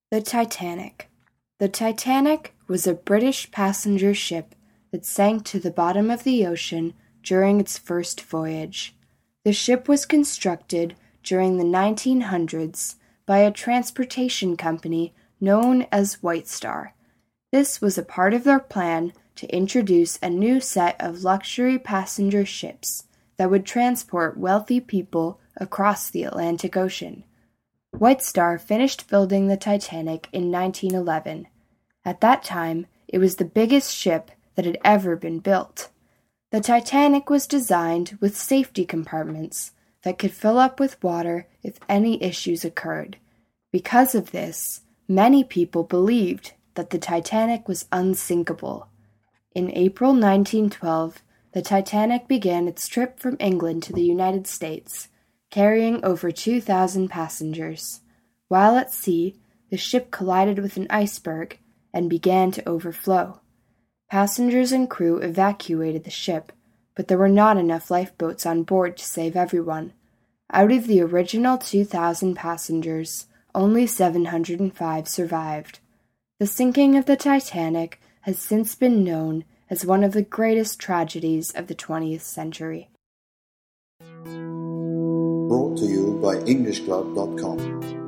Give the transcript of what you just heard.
The Titanic. The Titanic was a British passenger ship that sank to the bottom of the ocean during its first voyage. The ship was constructed during the 1900s by a transportation company known as White Star. This was a part of their plan to introduce a new set of luxury passenger ships that would transport wealthy people across the Atlantic Ocean. White Star finished building the Titanic in 1911. At that time, it was the biggest ship that had ever been built. The Titanic was designed with safety compartments that could fill up with water if any issues occurred. Because of this, many people believed that the Titanic was unsinkable. In April 1912, the Titanic began its trip from England to the United States, carrying over 2,000 passengers. While at sea, the ship collided with an iceberg and began to overflow. Passengers and crew evacuated the ship, but there were not enough lifeboats on board to save everyone. Out of the original 2,000 passengers, only 705 survived. The sinking of the Titanic has since been known as one of the greatest tragedies of the 20th century. Brought to you by EnglishClub.com.